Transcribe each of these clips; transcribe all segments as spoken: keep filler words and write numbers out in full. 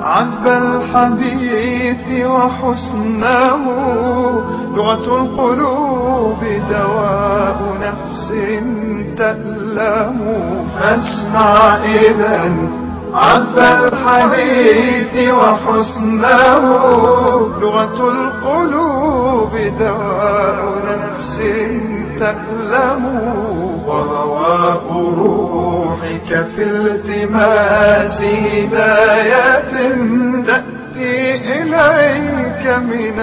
عذب الحديث وحسنه، لغة القلوب دواء نفس تألم. فاسمع إذن عذب الحديث وحسنه، لغة القلوب دواء نفس تألم. ورواء روحك في التماس هداية تأتي إليك من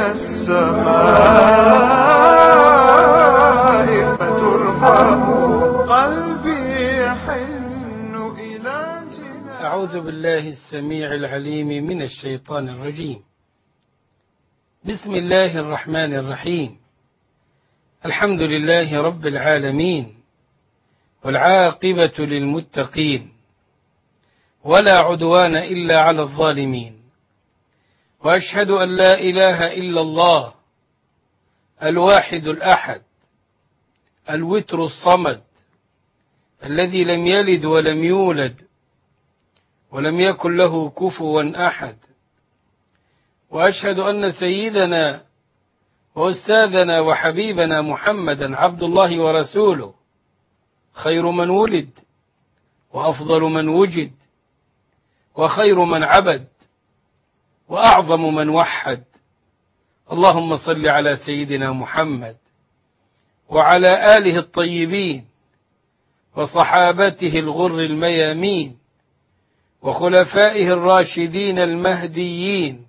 السماء فترحم. قلبي يحن إلى جنان. أعوذ بالله السميع العليم من الشيطان الرجيم. بسم الله الرحمن الرحيم. الحمد لله رب العالمين، والعاقبة للمتقين، ولا عدوان إلا على الظالمين. وأشهد أن لا إله إلا الله الواحد الأحد الوتر الصمد، الذي لم يلد ولم يولد ولم يكن له كفوا أحد. وأشهد أن سيدنا وأستاذنا وحبيبنا محمدا عبد الله ورسوله، خير من ولد وأفضل من وجد وخير من عبد وأعظم من وحد. اللهم صل على سيدنا محمد وعلى آله الطيبين وصحابته الغر الميامين وخلفائه الراشدين المهديين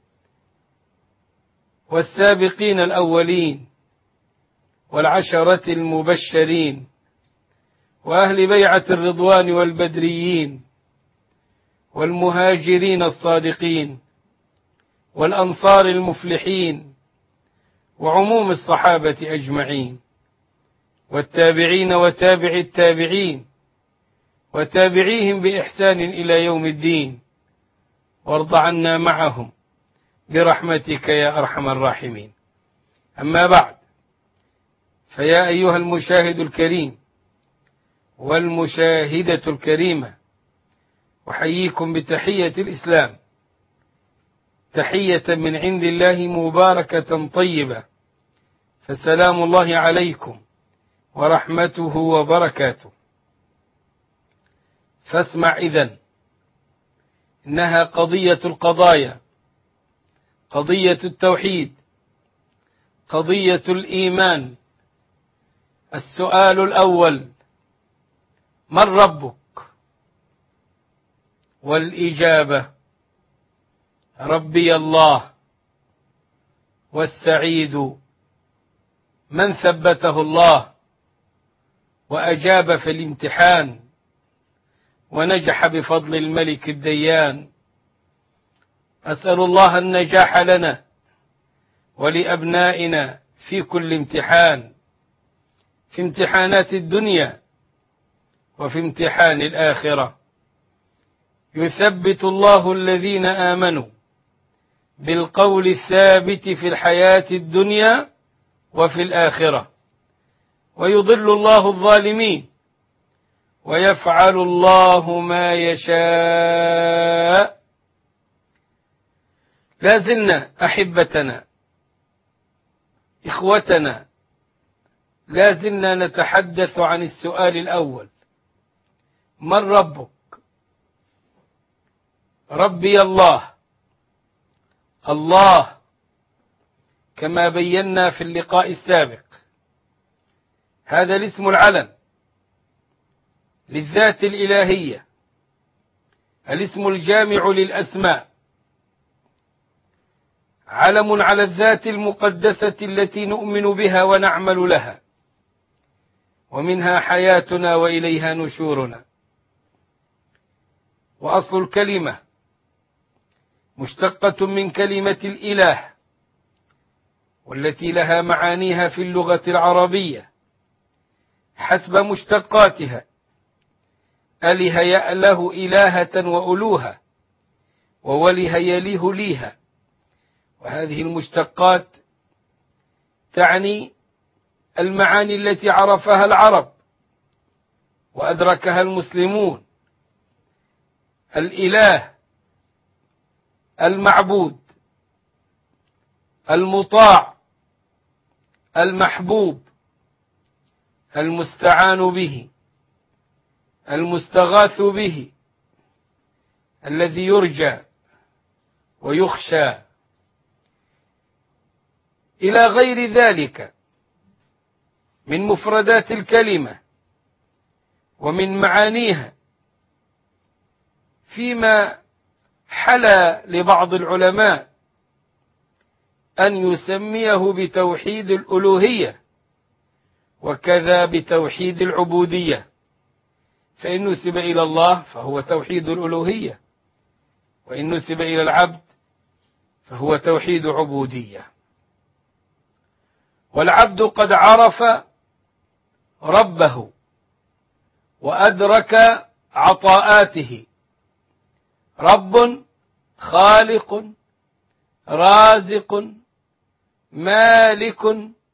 والسابقين الأولين والعشرة المبشرين وأهل بيعة الرضوان والبدريين والمهاجرين الصادقين والأنصار المفلحين وعموم الصحابة أجمعين والتابعين وتابع التابعين وتابعيهم بإحسان إلى يوم الدين، وارض عنا معهم برحمتك يا أرحم الراحمين. أما بعد، فيا أيها المشاهد الكريم والمشاهدة الكريمة، أحييكم بتحية الإسلام، تحية من عند الله مباركة طيبة، فسلام الله عليكم ورحمته وبركاته. فاسمع إذن، إنها قضية القضايا، قضية التوحيد، قضية الإيمان. السؤال الأول: من ربك؟ والإجابة: ربي الله. والسعيد من ثبته الله وأجاب في الامتحان ونجح بفضل الملك الديان. أسأل الله النجاح لنا ولأبنائنا في كل امتحان، في امتحانات الدنيا وفي امتحان الآخرة. يثبت الله الذين آمنوا بالقول الثابت في الحياة الدنيا وفي الآخرة، ويضل الله الظالمين، ويفعل الله ما يشاء. لازلنا أحبتنا إخوتنا، لازلنا نتحدث عن السؤال الأول: من ربك؟ ربي الله. الله كما بينا في اللقاء السابق، هذا الاسم العلم للذات الإلهية، الاسم الجامع للأسماء، علم على الذات المقدسة التي نؤمن بها ونعمل لها، ومنها حياتنا وإليها نشورنا. وأصل الكلمة مشتقة من كلمة الإله، والتي لها معانيها في اللغة العربية حسب مشتقاتها: أله يأله إلهة وألوها، ووله يليه ليها. وهذه المشتقات تعني المعاني التي عرفها العرب وأدركها المسلمون. الإله المعبود المطاع المحبوب المستعان به المستغاث به الذي يرجى ويخشى إلى غير ذلك من مفردات الكلمة ومن معانيها، فيما حلا لبعض العلماء أن يسميه بتوحيد الألوهية وكذا بتوحيد العبودية، فإن نسب إلى الله فهو توحيد الألوهية، وإن نسب إلى العبد فهو توحيد عبودية. والعبد قد عرف ربه وأدرك عطاءاته، رب خالق رازق مالك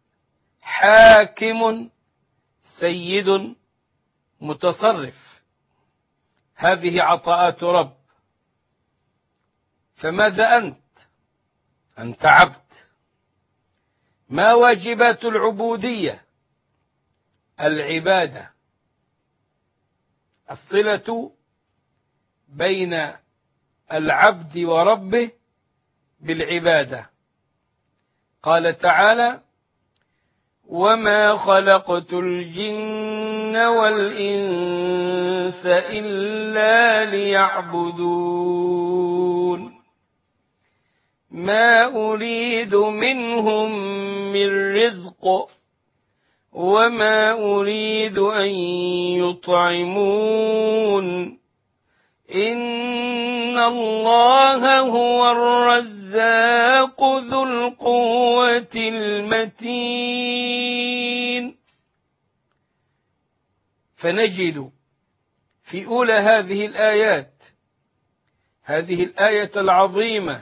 حاكم سيد متصرف، هذه عطاءات رب. فماذا أنت؟ أنت عبد. ما واجبات العبودية؟ العبادة، الصلة بين العبد وربه بالعبادة. قال تعالى: وما خلقت الجن والإنس إلا ليعبدون ما أريد منهم من رزق وما أريد أن يطعمون إن الله هو الرزاق ذو القوة المتين. فنجد في أولى هذه الآيات، هذه الآية العظيمة: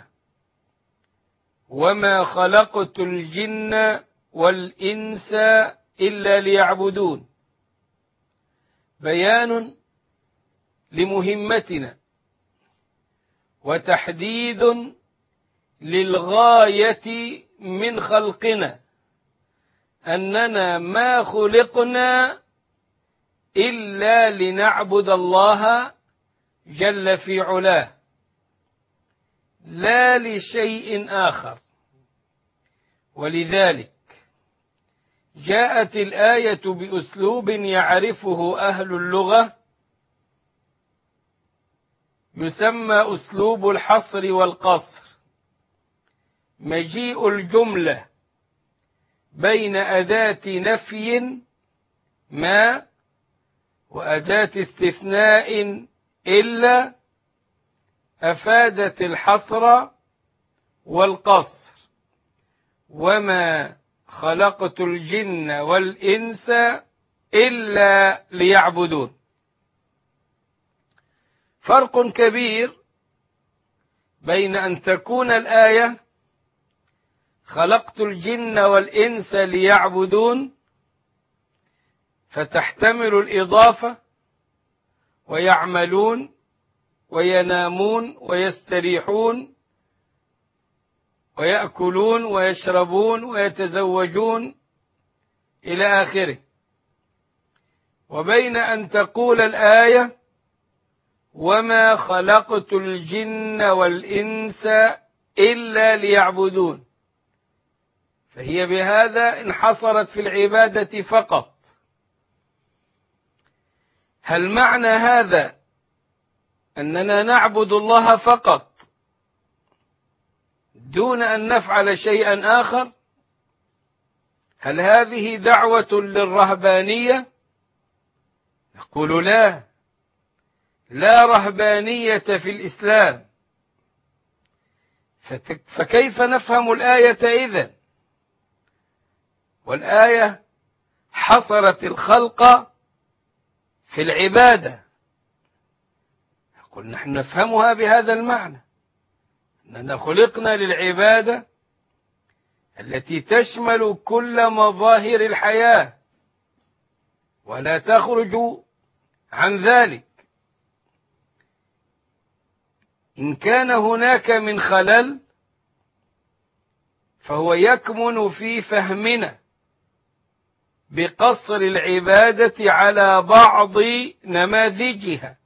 وما خلقت الجن والإنس إلا ليعبدون، بيان لمهمتنا وتحديد للغاية من خلقنا، أننا ما خلقنا إلا لنعبد الله جل في علاه، لا لشيء آخر. ولذلك جاءت الآية بأسلوب يعرفه أهل اللغة، يسمى أسلوب الحصر والقصر، مجيء الجملة بين أداة نفي ما وأداة استثناء إلا أفادت الحصر والقصر. وما خلقت الجن والإنس إلا ليعبدون. فرق كبير بين أن تكون الآية خلقت الجن والإنس ليعبدون فتحتمل الإضافة، ويعملون وينامون ويستريحون ويأكلون ويشربون ويتزوجون إلى آخره، وبين أن تقول الآية وما خلقت الجن والإنس إلا ليعبدون، فهي بهذا انحصرت في العبادة فقط. هل معنى هذا أننا نعبد الله فقط دون أن نفعل شيئا آخر؟ هل هذه دعوة للرهبانية؟ نقول لا، لا رهبانية في الإسلام. فكيف نفهم الآية إذن؟ والآية حصرت الخلق في العبادة. نقول نحن نفهمها بهذا المعنى، أننا خلقنا للعبادة التي تشمل كل مظاهر الحياة ولا تخرج عن ذلك. إن كان هناك من خلل فهو يكمن في فهمنا بقصر العبادة على بعض نماذجها،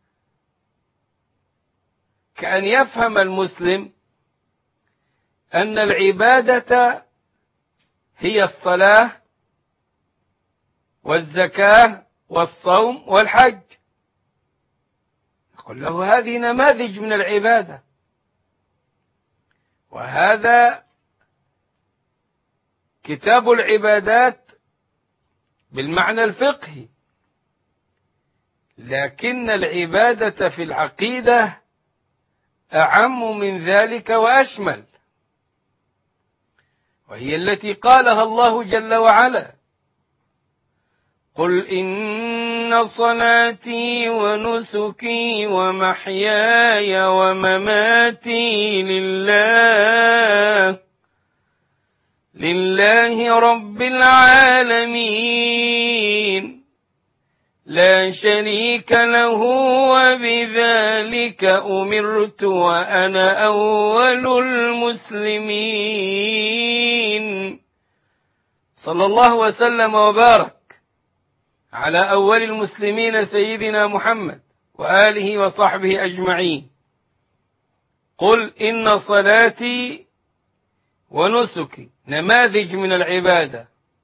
كأن يفهم المسلم أن العبادة هي الصلاة والزكاة والصوم والحج، نقول له هذه نماذج من العبادة، وهذا كتاب العبادات بالمعنى الفقهي، لكن العبادة في العقيدة أعم من ذلك وأشمل، وهي التي قالها الله جل وعلا: قل إن صلاتي ونسكي ومحياي ومماتي لله لله رب العالمين لا شريك له وبذلك أمرت وأنا أول المسلمين. صلى الله وسلم وبارك على أول المسلمين سيدنا محمد وآله وصحبه أجمعين. قل إن صلاتي ونسكي نماذج من العبادة،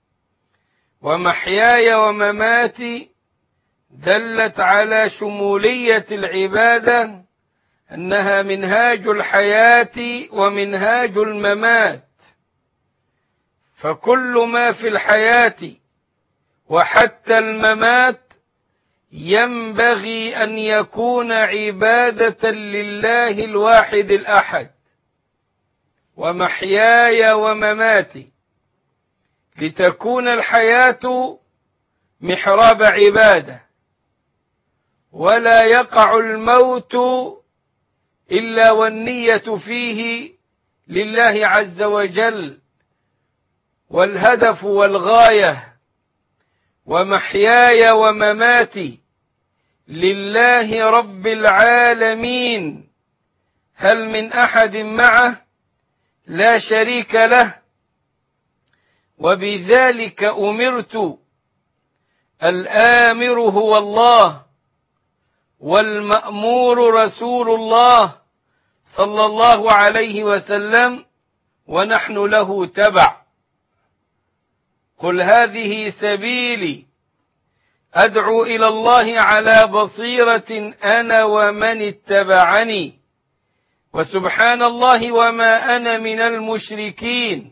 ومحياي ومماتي دلت على شمولية العبادة، أنها منهاج الحياة ومنهاج الممات، فكل ما في الحياة وحتى الممات ينبغي أن يكون عبادة لله الواحد الأحد. ومحياي ومماتي لتكون الحياة محراب عبادة، ولا يقع الموت إلا والنية فيه لله عز وجل والهدف والغاية. ومحياي ومماتي لله رب العالمين، هل من أحد معه؟ لا شريك له. وبذلك أمرت، الآمر هو الله والمأمور رسول الله صلى الله عليه وسلم، ونحن له تبع. قل هذه سبيلي أدعو إلى الله على بصيرة أنا ومن اتبعني، وسبحان الله وما أنا من المشركين.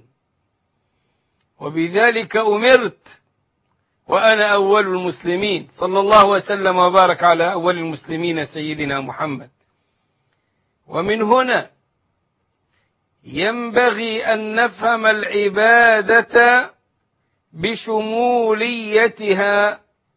وبذلك أمرت وأنا أول المسلمين. صلى الله وسلم وبارك على أول المسلمين سيدنا محمد. ومن هنا ينبغي أن نفهم العبادة بشموليتها،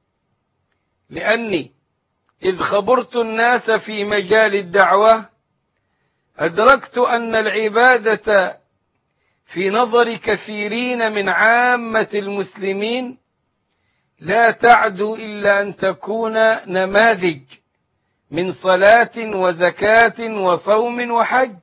لأني إذ خبرت الناس في مجال الدعوة أدركت أن العبادة في نظر كثيرين من عامة المسلمين لا تعدو إلا أن تكون نماذج من صلاة وزكاة وصوم وحج.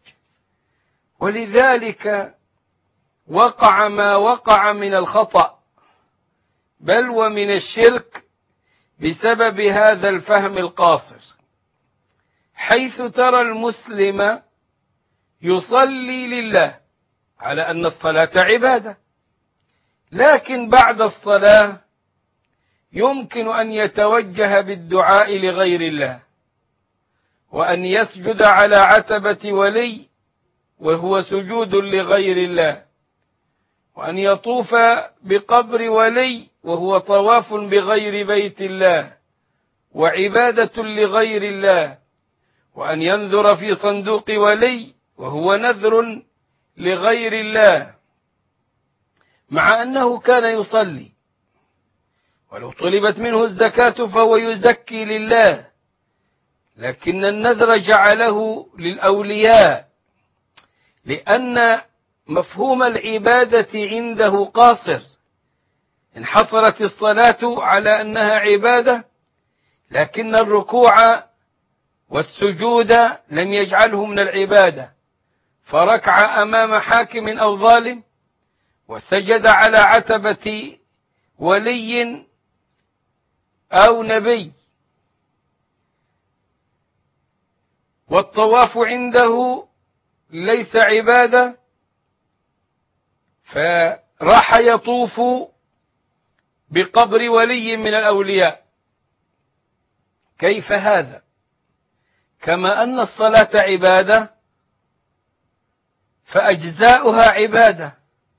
ولذلك وقع ما وقع من الخطأ بل ومن الشرك بسبب هذا الفهم القاصر، حيث ترى المسلم يصلي لله على أن الصلاة عبادة، لكن بعد الصلاة يمكن أن يتوجه بالدعاء لغير الله، وأن يسجد على عتبة ولي وهو سجود لغير الله، وأن يطوف بقبر ولي وهو طواف بغير بيت الله وعبادة لغير الله، وأن ينذر في صندوق ولي وهو نذر لغير الله، مع أنه كان يصلي، ولو طلبت منه الزكاة فهو يزكي لله، لكن النذر جعله للأولياء، لأن مفهوم العبادة عنده قاصر. انحصرت الصلاة على أنها عبادة، لكن الركوع والسجود لم يجعله من العبادة، فركع أمام حاكم أو ظالم وسجد على عتبة ولي أو نبي. والطواف عنده ليس عبادة، فراح يطوف بقبر ولي من الأولياء. كيف هذا؟ كما أن الصلاة عبادة فأجزاؤها عبادة،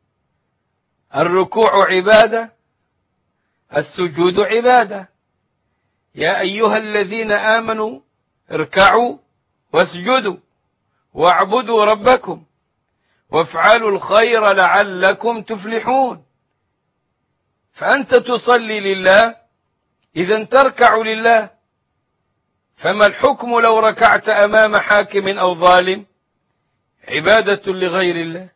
الركوع عبادة، السجود عبادة. يا أيها الذين آمنوا اركعوا واسجدوا واعبدوا ربكم وافعلوا الخير لعلكم تفلحون. فأنت تصلي لله، إذن تركع لله. فما الحكم لو ركعت أمام حاكم أو ظالم؟ عبادة لغير الله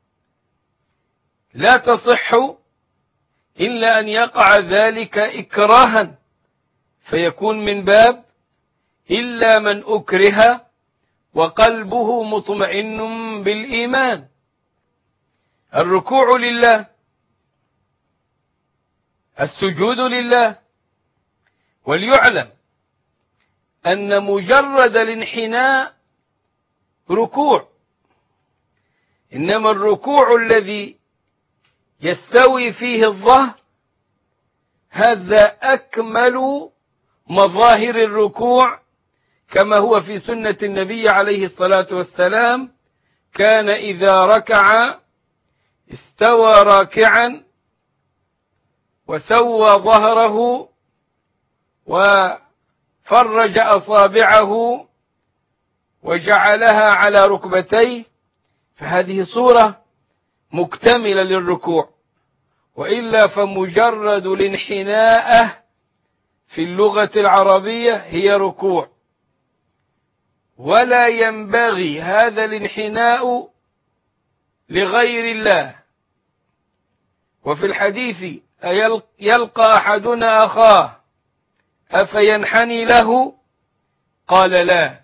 لا تصح إلا أن يقع ذلك إكراها، فيكون من باب إلا من أكره وقلبه مطمئن بالإيمان. الركوع لله، السجود لله. وليعلم أن مجرد الانحناء ركوع، إنما الركوع الذي يستوي فيه الظهر هذا أكمل مظاهر الركوع، كما هو في سنة النبي عليه الصلاة والسلام: كان إذا ركع استوى راكعا وسوى ظهره وفرج أصابعه وجعلها على ركبتيه. فهذه صورة مكتملة للركوع. وإلا فمجرد الانحناء في اللغة العربية هي ركوع، ولا ينبغي هذا الانحناء لغير الله. وفي الحديث: يلقى أحدنا أخاه أفينحني له؟ قال لا.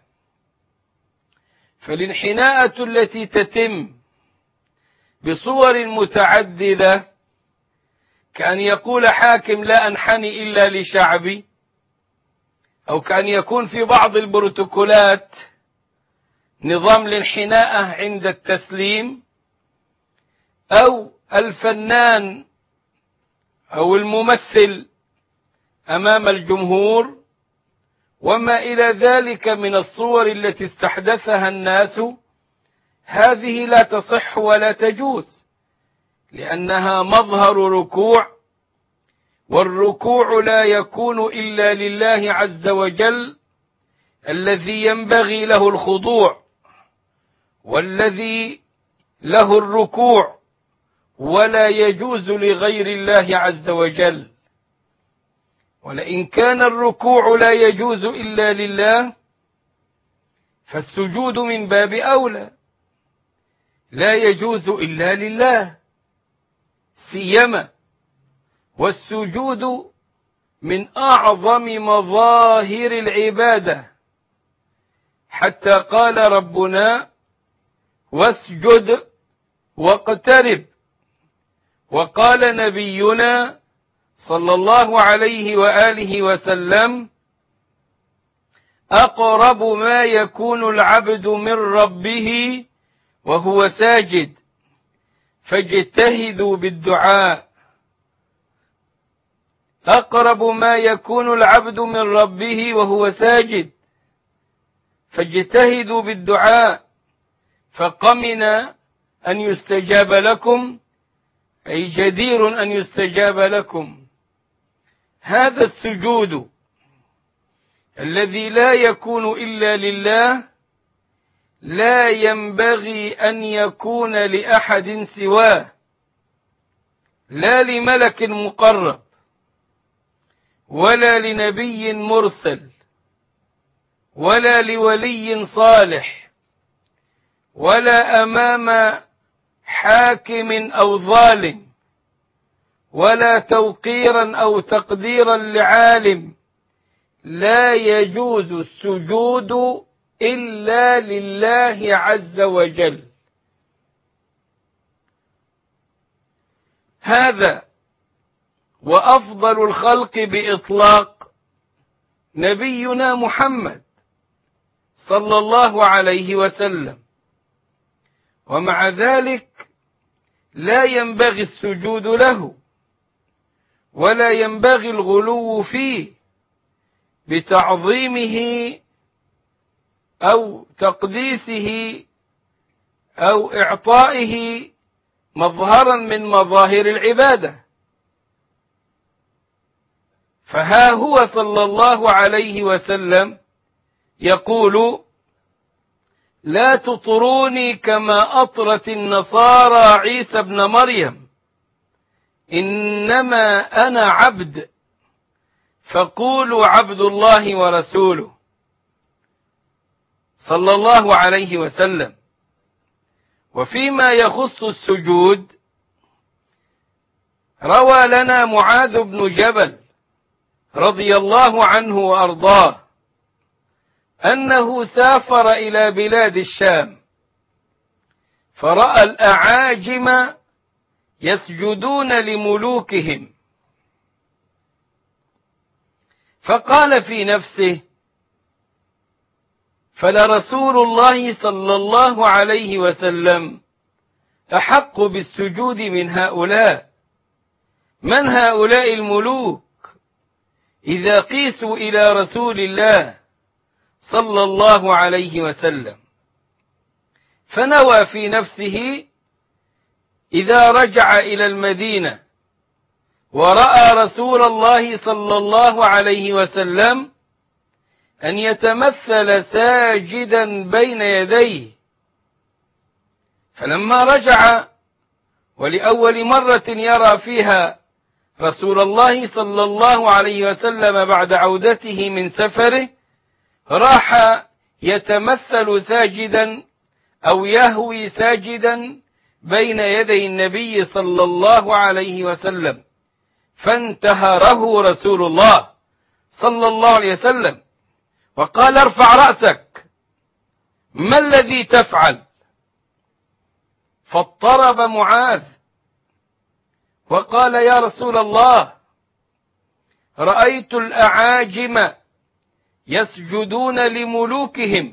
فالانحناءة التي تتم بصور متعددة، كأن يقول حاكم: لا أنحني إلا لشعبي، أو كأن يكون في بعض البروتوكولات نظام الانحناء عند التسليم، أو الفنان أو الممثل أمام الجمهور، وما إلى ذلك من الصور التي استحدثها الناس. هذه لا تصح ولا تجوز، لأنها مظهر ركوع، والركوع لا يكون إلا لله عز وجل، الذي ينبغي له الخضوع والذي له الركوع، ولا يجوز لغير الله عز وجل. ولئن كان الركوع لا يجوز إلا لله، فالسجود من باب أولى لا يجوز إلا لله سيما، والسجود من أعظم مظاهر العبادة، حتى قال ربنا: واسجد واقترب. وقال نبينا صلى الله عليه وآله وسلم: أقرب ما يكون العبد من ربه وهو ساجد فاجتهدوا بالدعاء. أقرب ما يكون العبد من ربه وهو ساجد فاجتهدوا بالدعاء، فقمن أن يستجاب لكم، أي جدير أن يستجاب لكم. هذا السجود الذي لا يكون إلا لله لا ينبغي أن يكون لأحد سواه، لا لملك مقرب ولا لنبي مرسل ولا لولي صالح ولا أمام حاكم أو ظالم ولا توقيرا أو تقديرا لعالم، لا يجوز السجود إلا لله عز وجل. هذا وأفضل الخلق بإطلاق نبينا محمد صلى الله عليه وسلم، ومع ذلك لا ينبغي السجود له ولا ينبغي الغلو فيه بتعظيمه أو تقديسه أو إعطائه مظهرا من مظاهر العبادة. فها هو صلى الله عليه وسلم يقول: لا تطروني كما أطرت النصارى عيسى ابن مريم، إنما أنا عبد فقولوا عبد الله ورسوله، صلى الله عليه وسلم. وفيما يخص السجود روى لنا معاذ بن جبل رضي الله عنه وأرضاه أنه سافر إلى بلاد الشام فرأى الأعاجم يسجدون لملوكهم، فقال في نفسه: فلرسول الله صلى الله عليه وسلم أحق بالسجود من هؤلاء. من هؤلاء الملوك إذا قيسوا إلى رسول الله صلى الله عليه وسلم؟ فنوى في نفسه إذا رجع إلى المدينة ورأى رسول الله صلى الله عليه وسلم أن يتمثل ساجدا بين يديه. فلما رجع ولأول مرة يرى فيها رسول الله صلى الله عليه وسلم بعد عودته من سفره، راح يتمثل ساجدا أو يهوي ساجدا بين يدي النبي صلى الله عليه وسلم، فانتهره رسول الله صلى الله عليه وسلم وقال: ارفع رأسك، ما الذي تفعل؟ فاضطرب معاذ وقال: يا رسول الله، رأيت الأعاجم يسجدون لملوكهم،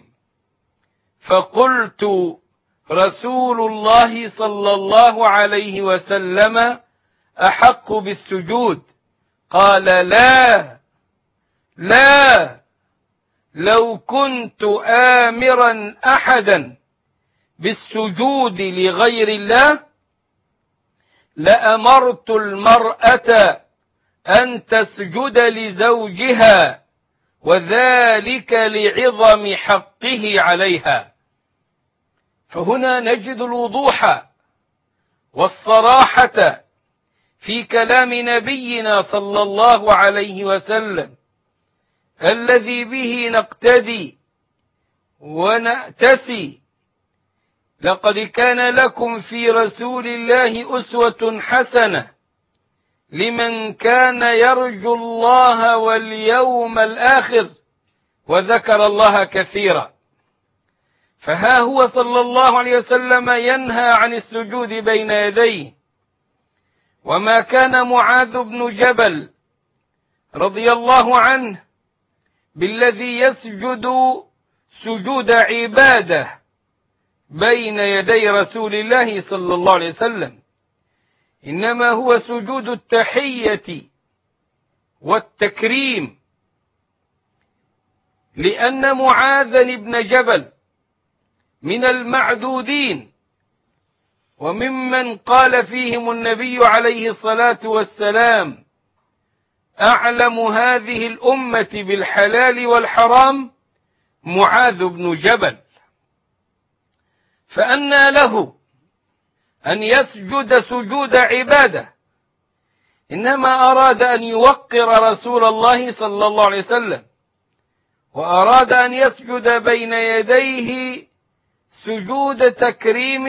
فقلت رسول الله صلى الله عليه وسلم أحق بالسجود. قال: لا لا، لو كنت آمرا أحدا بالسجود لغير الله لأمرت المرأة أن تسجد لزوجها، وذلك لعظم حقه عليها. فهنا نجد الوضوح والصراحة في كلام نبينا صلى الله عليه وسلم الذي به نقتدي ونأتسي. لقد كان لكم في رسول الله أسوة حسنة لمن كان يرجو الله واليوم الآخر وذكر الله كثيرا. فها هو صلى الله عليه وسلم ينهى عن السجود بين يديه. وما كان معاذ بن جبل رضي الله عنه بالذي يسجد سجود عبادة بين يدي رسول الله صلى الله عليه وسلم، إنما هو سجود التحية والتكريم، لأن معاذ بن جبل من المعدودين وممن قال فيهم النبي عليه الصلاة والسلام: أعلم هذه الأمة بالحلال والحرام معاذ بن جبل. فأنى له أن يسجد سجود عبادة، إنما أراد أن يوقر رسول الله صلى الله عليه وسلم، وأراد أن يسجد بين يديه سجود تكريم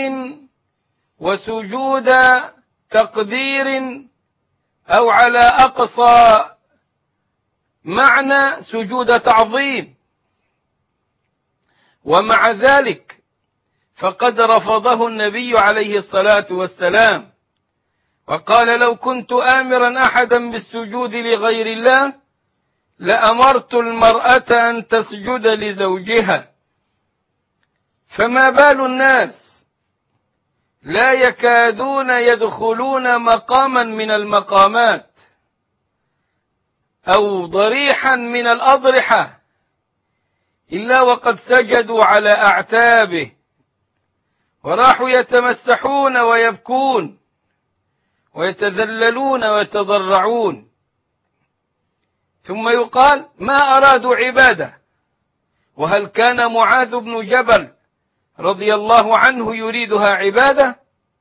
وسجود تقدير، أو على أقصى معنى سجود تعظيم، ومع ذلك فقد رفضه النبي عليه الصلاة والسلام وقال: لو كنت آمرا أحدا بالسجود لغير الله لأمرت المرأة أن تسجد لزوجها. فما بال الناس لا يكادون يدخلون مقاما من المقامات أو ضريحا من الأضرحة إلا وقد سجدوا على أعتابه وراحوا يتمسحون ويبكون ويتذللون ويتضرعون، ثم يقال: ما أرادوا عبادة. وهل كان معاذ بن جبل رضي الله عنه يريدها عبادة؟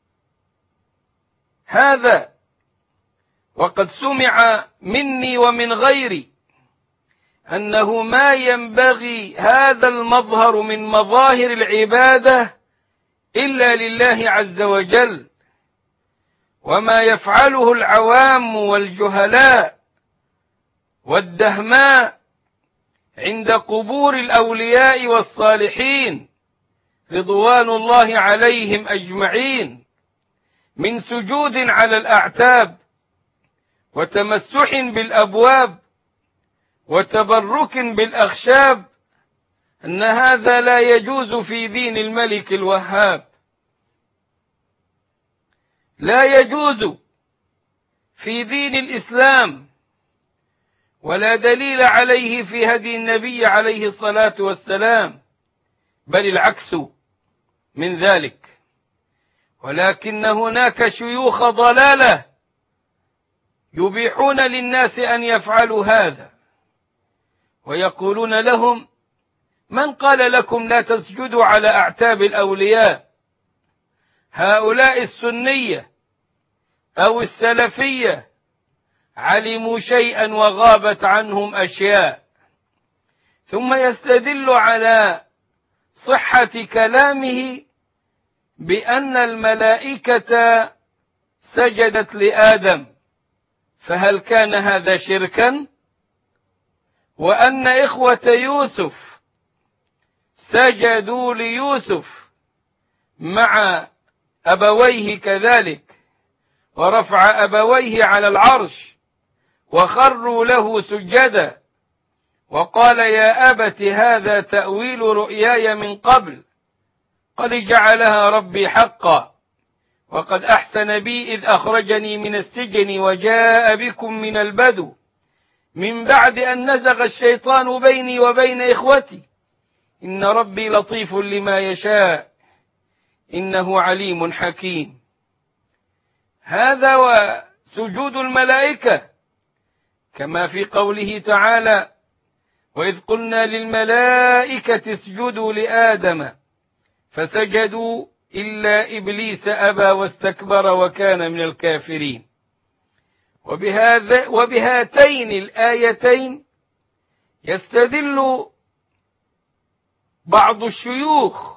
هذا وقد سمع مني ومن غيري أنه ما ينبغي هذا المظهر من مظاهر العبادة إلا لله عز وجل، وما يفعله العوام والجهلاء والدهماء عند قبور الأولياء والصالحين رضوان الله عليهم أجمعين من سجود على الأعتاب وتمسح بالأبواب وتبرك بالأخشاب، أن هذا لا يجوز في دين الملك الوهاب، لا يجوز في دين الإسلام، ولا دليل عليه في هدي النبي عليه الصلاة والسلام، بل العكس من ذلك. ولكن هناك شيوخ ضلالة يبيحون للناس أن يفعلوا هذا، ويقولون لهم: من قال لكم لا تسجدوا على أعتاب الأولياء؟ هؤلاء السنية أو السلفية علموا شيئا وغابت عنهم أشياء. ثم يستدل على صحة كلامه بأن الملائكة سجدت لآدم، فهل كان هذا شركا؟ وأن إخوة يوسف سجدوا ليوسف مع أبويه كذلك، ورفع أبويه على العرش وخروا له سجدا، وقال: يا أبت هذا تأويل رؤياي من قبل قد جعلها ربي حقا، وقد أحسن بي إذ أخرجني من السجن وجاء بكم من البدو من بعد أن نزغ الشيطان بيني وبين إخوتي إن ربي لطيف لما يشاء إنه عليم حكيم. هذا وسجود الملائكة كما في قوله تعالى: وإذ قلنا للملائكة اسجدوا لآدم فسجدوا إلا إبليس أبى واستكبر وكان من الكافرين. وبهذا وبهاتين الآيتين يستدل بعض الشيوخ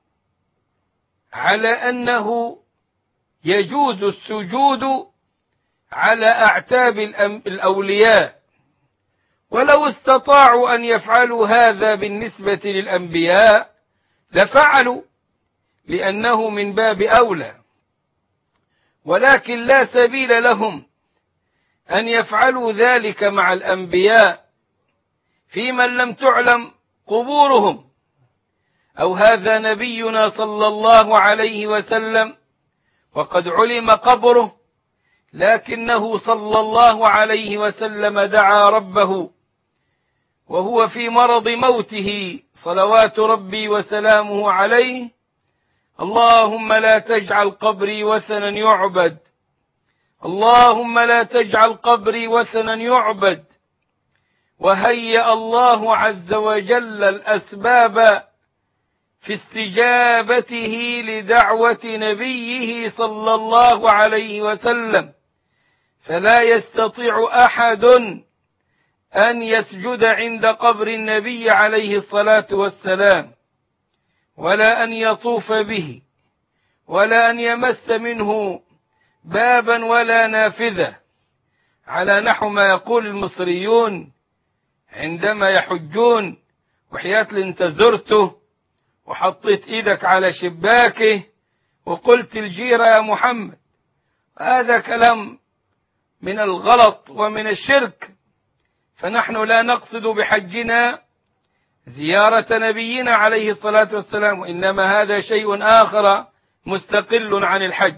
على أنه يجوز السجود على أعتاب الأولياء، ولو استطاعوا أن يفعلوا هذا بالنسبة للأنبياء لفعلوا، لأنه من باب أولى، ولكن لا سبيل لهم أن يفعلوا ذلك مع الأنبياء في من لم تعلم قبورهم، أو هذا نبينا صلى الله عليه وسلم وقد علم قبره، لكنه صلى الله عليه وسلم دعا ربه وهو في مرض موته صلوات ربي وسلامه عليه: اللهم لا تجعل قبري وثنا يعبد، اللهم لا تجعل قبري وثنا يعبد. وهيأ الله عز وجل الأسباب في استجابته لدعوة نبيه صلى الله عليه وسلم، فلا يستطيع أحد أن يسجد عند قبر النبي عليه الصلاة والسلام، ولا أن يطوف به، ولا أن يمس منه بابا ولا نافذة، على نحو ما يقول المصريون: عندما يحجون، وحياة اللي انت زرته وحطيت ايدك على شباكه وقلت الجيرة يا محمد، هذا كلام من الغلط ومن الشرك. فنحن لا نقصد بحجنا زيارة نبينا عليه الصلاة والسلام، وإنما هذا شيء آخر مستقل عن الحج.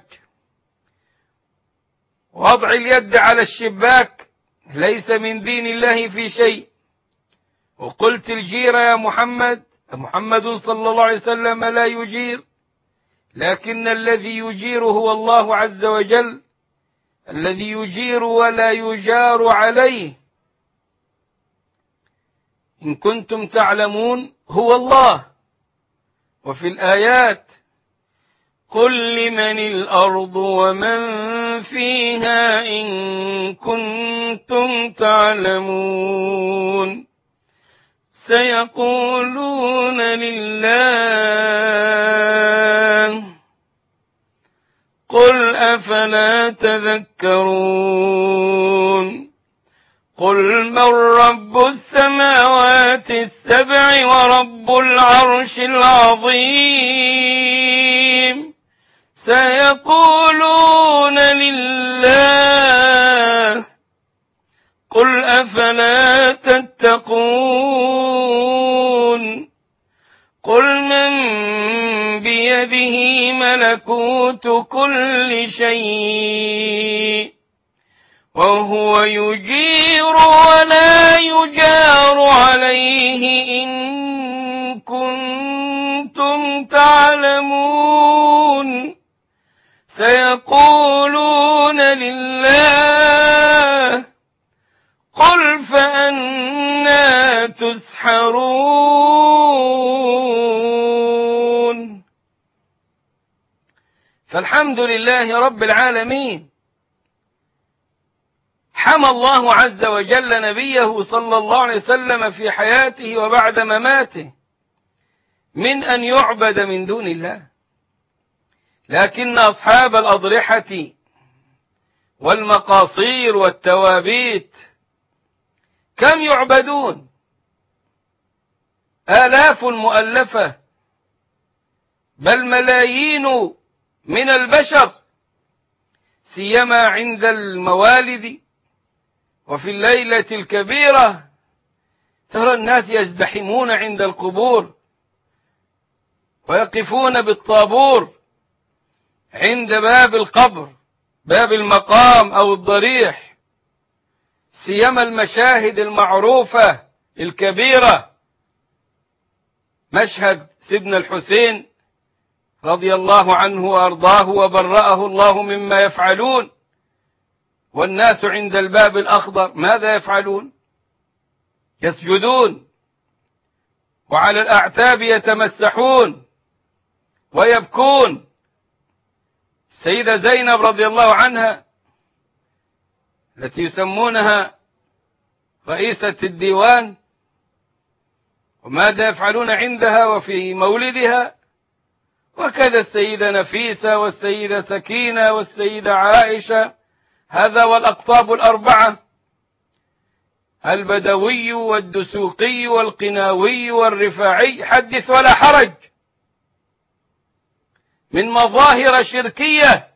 وضع اليد على الشباك ليس من دين الله في شيء. وقلت الجيرة يا محمد، محمد صلى الله عليه وسلم لا يجير، لكن الذي يجير هو الله عز وجل، الذي يجير ولا يجار عليه. إن كنتم تعلمون هو الله. وفي الآيات قل لمن الأرض ومن فيها إن كنتم تعلمون سيقولون لله قل أفلا تذكرون قل من رب السماوات السبع ورب العرش العظيم سيقولون لله قل أفلا تتقون قل من بيده ملكوت كل شيء وهو يجير ولا يجار عليه إن كنتم تعلمون سيقولون لله قل فأنا تسحرون. فالحمد لله رب العالمين، حمى الله عز وجل نبيه صلى الله عليه وسلم في حياته وبعد مماته من أن يعبد من دون الله. لكن أصحاب الأضرحة والمقاصير والتوابيت كم يعبدون؟ آلاف مؤلفة، بل ملايين من البشر، سيما عند الموالد وفي الليلة الكبيرة ترى الناس يزدحمون عند القبور ويقفون بالطابور عند باب القبر، باب المقام أو الضريح، سيما المشاهد المعروفة الكبيرة، مشهد سيدنا الحسين رضي الله عنه وأرضاه وبرأه الله مما يفعلون، والناس عند الباب الأخضر ماذا يفعلون؟ يسجدون وعلى الأعتاب يتمسحون ويبكون. السيدة زينب رضي الله عنها التي يسمونها رئيسة الديوان، وماذا يفعلون عندها وفي مولدها؟ وكذا السيدة نفيسة والسيدة سكينة والسيدة عائشة، هذا والأقطاب الأربعة، البدوي والدسوقي والقناوي والرفاعي، حدث ولا حرج، من مظاهر شركية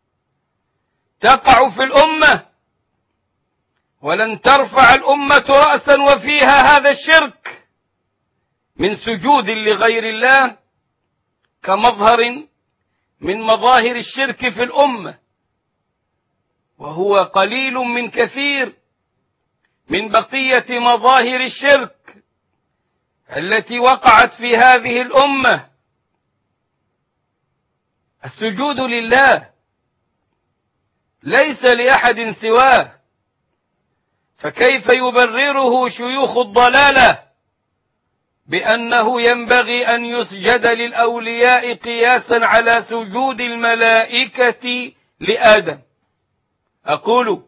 تقع في الأمة، ولن ترفع الأمة رأسا وفيها هذا الشرك من سجود لغير الله كمظهر من مظاهر الشرك في الأمة، وهو قليل من كثير من بقية مظاهر الشرك التي وقعت في هذه الأمة. السجود لله ليس لأحد سواه، فكيف يبرره شيوخ الضلالة بأنه ينبغي أن يسجد للأولياء قياسا على سجود الملائكة لآدم؟ أقول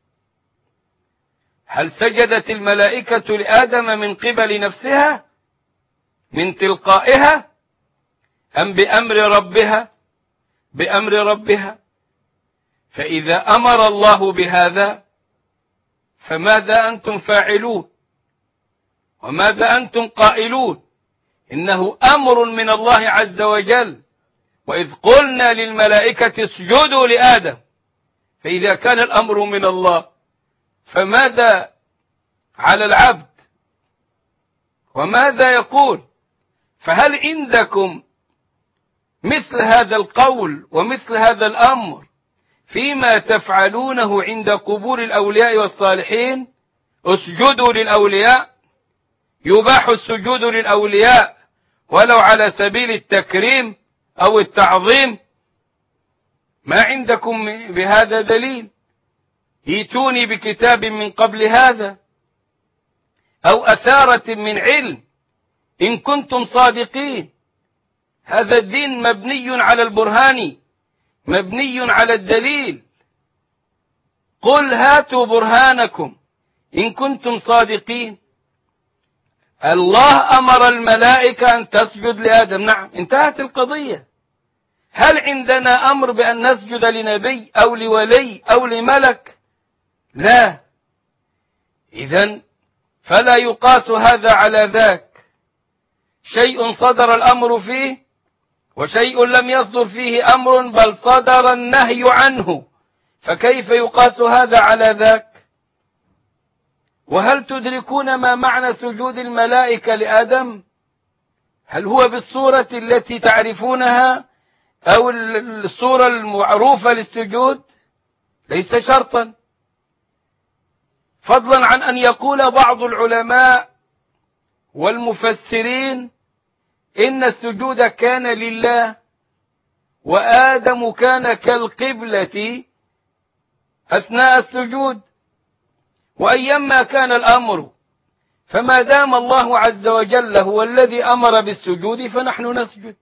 هل سجدت الملائكة لآدم من قبل نفسها من تلقائها أم بأمر ربها؟ بأمر ربها. فإذا أمر الله بهذا فماذا أنتم فاعلون؟ وماذا أنتم قائلون؟ إنه أمر من الله عز وجل، وإذ قلنا للملائكة اسجدوا لآدم. فإذا كان الأمر من الله فماذا على العبد؟ وماذا يقول؟ فهل عندكم مثل هذا القول ومثل هذا الأمر فيما تفعلونه عند قبور الأولياء والصالحين؟ اسجدوا للأولياء، يباح السجود للأولياء ولو على سبيل التكريم أو التعظيم. ما عندكم بهذا دليل؟ ائتوني بكتاب من قبل هذا أو أثارة من علم إن كنتم صادقين. هذا الدين مبني على البرهان، مبني على الدليل. قل هاتوا برهانكم إن كنتم صادقين. الله أمر الملائكة أن تسجد لآدم، نعم، انتهت القضية. هل عندنا أمر بأن نسجد لنبي أو لولي أو لملك؟ لا. إذن فلا يقاس هذا على ذاك. شيء صدر الأمر فيه وشيء لم يصدر فيه أمر، بل صدر النهي عنه، فكيف يقاس هذا على ذاك؟ وهل تدركون ما معنى سجود الملائكة لآدم؟ هل هو بالصورة التي تعرفونها أو الصورة المعروفة للسجود؟ ليس شرطا، فضلا عن أن يقول بعض العلماء والمفسرين إن السجود كان لله، وآدم كان كالقبلة أثناء السجود. وأيما كان الأمر فما دام الله عز وجل هو الذي أمر بالسجود فنحن نسجد،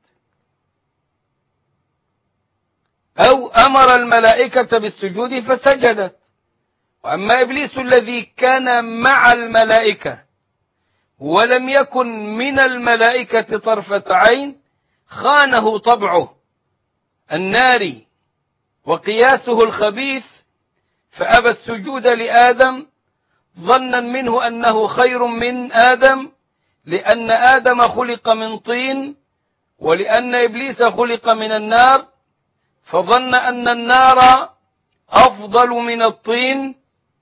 أو أمر الملائكة بالسجود فسجدت. وأما إبليس الذي كان مع الملائكة ولم يكن من الملائكة طرفة عين، خانه طبعه الناري وقياسه الخبيث، فأبى السجود لآدم ظنا منه أنه خير من آدم، لأن آدم خلق من طين ولأن إبليس خلق من النار، فظن أن النار أفضل من الطين،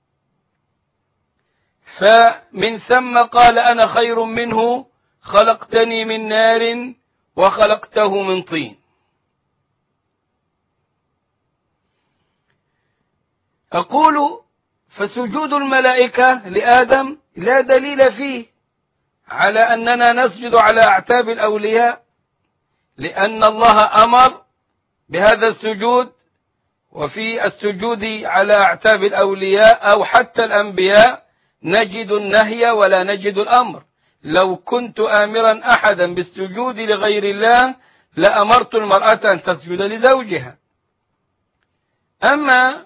فمن ثم قال أنا خير منه، خلقتني من نار وخلقته من طين. أقول فسجود الملائكة لآدم لا دليل فيه على أننا نسجد على أعتاب الأولياء، لأن الله أمر بهذا السجود. وفي السجود على أعتاب الأولياء أو حتى الأنبياء نجد النهي ولا نجد الأمر. لو كنت آمرا أحدا بالسجود لغير الله لأمرت المرأة أن تسجد لزوجها. أما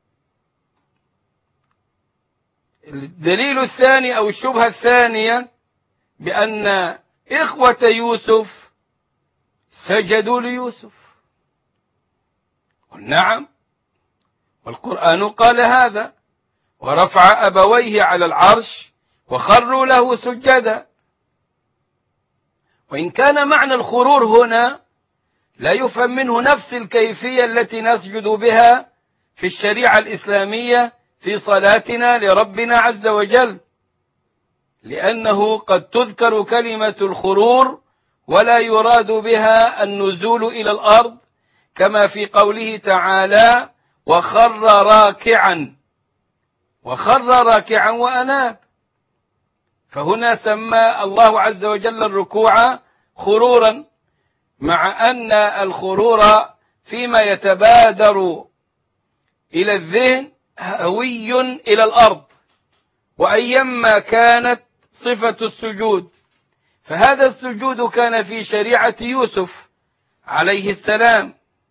الدليل الثاني أو الشبهة الثانية بأن إخوة يوسف سجدوا ليوسف، نعم، والقرآن قال هذا، ورفع أبويه على العرش وخروا له سجدا. وإن كان معنى الخرور هنا لا يفهم منه نفس الكيفية التي نسجد بها في الشريعة الإسلامية في صلاتنا لربنا عز وجل، لأنه قد تذكر كلمة الخرور ولا يراد بها النزول إلى الأرض، كما في قوله تعالى وخر راكعا، وخر راكعا وأناب. فهنا سمى الله عز وجل الركوع خرورا، مع أن الخرور فيما يتبادر إلى الذهن هوي إلى الأرض، وأيما كانت صفة السجود، فهذا السجود كان في شريعة يوسف عليه السلام.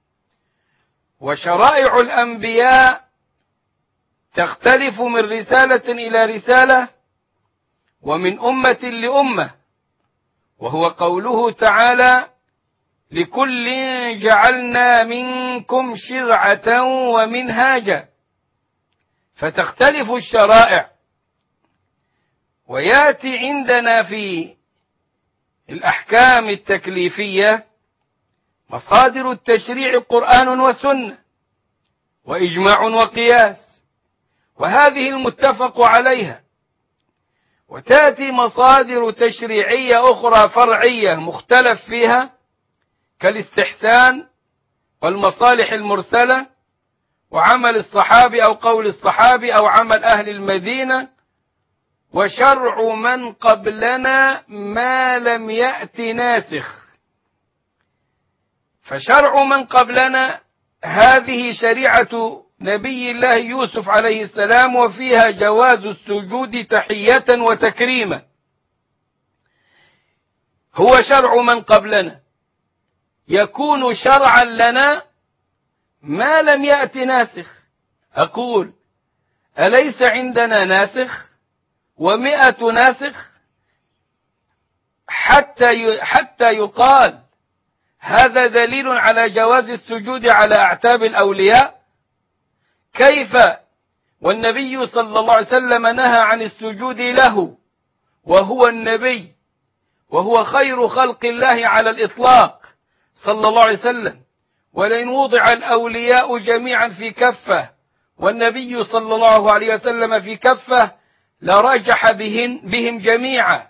وشرائع الأنبياء تختلف من رسالة إلى رسالة ومن أمة لأمة، وهو قوله تعالى لكل جعلنا منكم شرعة ومنهاجا، فتختلف الشرائع. ويأتي عندنا في الأحكام التكليفية مصادر التشريع قرآن وسنة وإجماع وقياس، وهذه المتفق عليها. وتأتي مصادر تشريعية أخرى فرعية مختلف فيها كالاستحسان والمصالح المرسلة وعمل الصحابي أو قول الصحابي أو عمل أهل المدينة، وشرع من قبلنا ما لم يأت ناسخ. فشرع من قبلنا هذه شريعة نبي الله يوسف عليه السلام، وفيها جواز السجود تحية وتكريما، هو شرع من قبلنا، يكون شرعا لنا ما لم يأت ناسخ. أقول أليس عندنا ناسخ ومئة ناسخ حتى حتى يقال هذا دليل على جواز السجود على أعتاب الأولياء؟ كيف والنبي صلى الله عليه وسلم نهى عن السجود له وهو النبي وهو خير خلق الله على الإطلاق صلى الله عليه وسلم، ولئن وضع الأولياء جميعا في كفة والنبي صلى الله عليه وسلم في كفة لرجح بهم, بهم جميعا.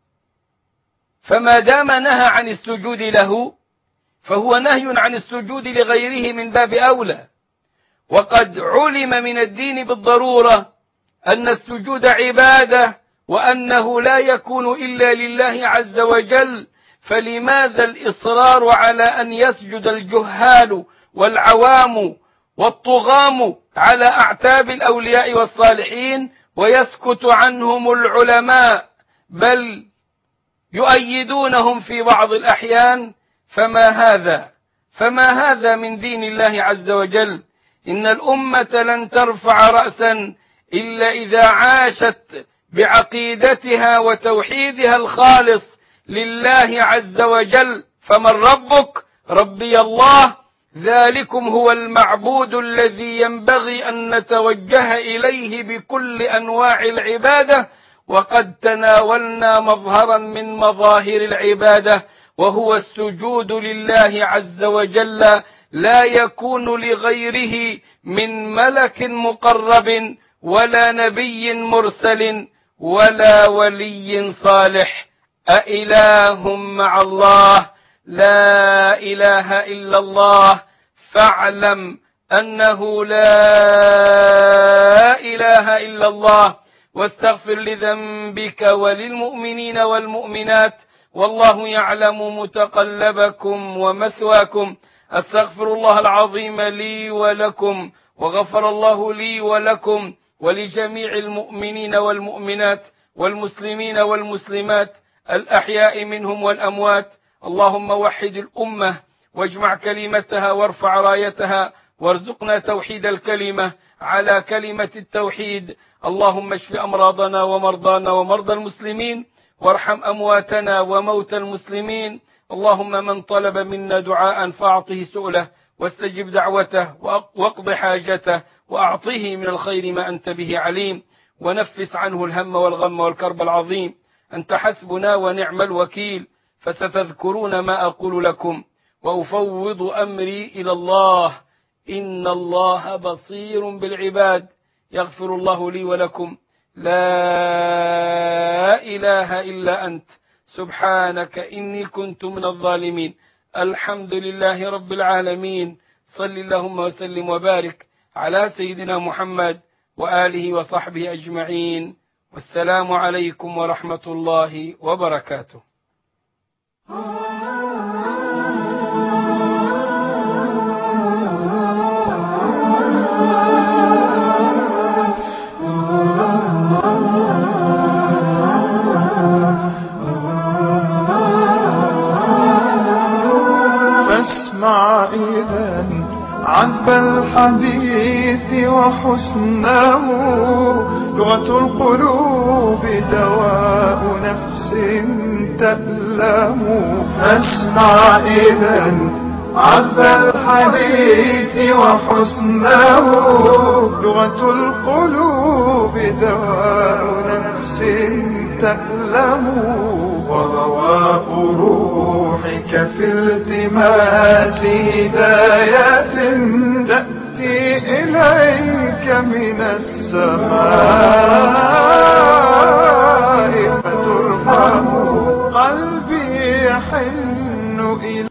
فما دام نهى عن السجود له فهو نهي عن السجود لغيره من باب أولى. وقد علم من الدين بالضرورة أن السجود عبادة وأنه لا يكون إلا لله عز وجل، فلماذا الإصرار على أن يسجد الجهال والعوام والطغام على أعتاب الأولياء والصالحين ويسكت عنهم العلماء بل يؤيدونهم في بعض الأحيان؟ فما هذا فما هذا من دين الله عز وجل. إن الأمة لن ترفع رأسا إلا إذا عاشت بعقيدتها وتوحيدها الخالص لله عز وجل. فمن ربك؟ ربي الله، ذلكم هو المعبود الذي ينبغي أن نتوجه إليه بكل أنواع العبادة. وقد تناولنا مظهرا من مظاهر العبادة وهو السجود لله عز وجل، لا يكون لغيره من ملك مقرب ولا نبي مرسل ولا ولي صالح. أإله مع الله؟ لا إله إلا الله، فاعلم أنه لا إله إلا الله، واستغفر لذنبك وللمؤمنين والمؤمنات، والله يعلم متقلبكم ومثواكم. أستغفر الله العظيم لي ولكم، وغفر الله لي ولكم ولجميع المؤمنين والمؤمنات والمسلمين والمسلمات الأحياء منهم والأموات. اللهم وحد الأمة واجمع كلمتها وارفع رايتها، وارزقنا توحيد الكلمة على كلمة التوحيد. اللهم اشف أمراضنا ومرضانا ومرضى المسلمين، وارحم أمواتنا وموتى المسلمين. اللهم من طلب منا دعاء فأعطه سؤله واستجب دعوته واقض حاجته وأعطيه من الخير ما أنت به عليم، ونفس عنه الهم والغم والكرب العظيم. أنت حسبنا ونعم الوكيل، فستذكرون ما أقول لكم، وأفوض أمري إلى الله، إن الله بصير بالعباد. يغفر الله لي ولكم، لا إله إلا أنت، سبحانك إني كنت من الظالمين. الحمد لله رب العالمين. صل اللهم وسلم وبارك على سيدنا محمد وآله وصحبه أجمعين، والسلام عليكم ورحمة الله وبركاته. فاسمع إذن عذب الحديث وحسنه، لغة القلوب دواء نفس تألم. فاسمع إذن عذب الحديث وحسنه، لغة القلوب دواء نفس تألم، ورواء روحك في التماس هداية تأتي إليك من السماء.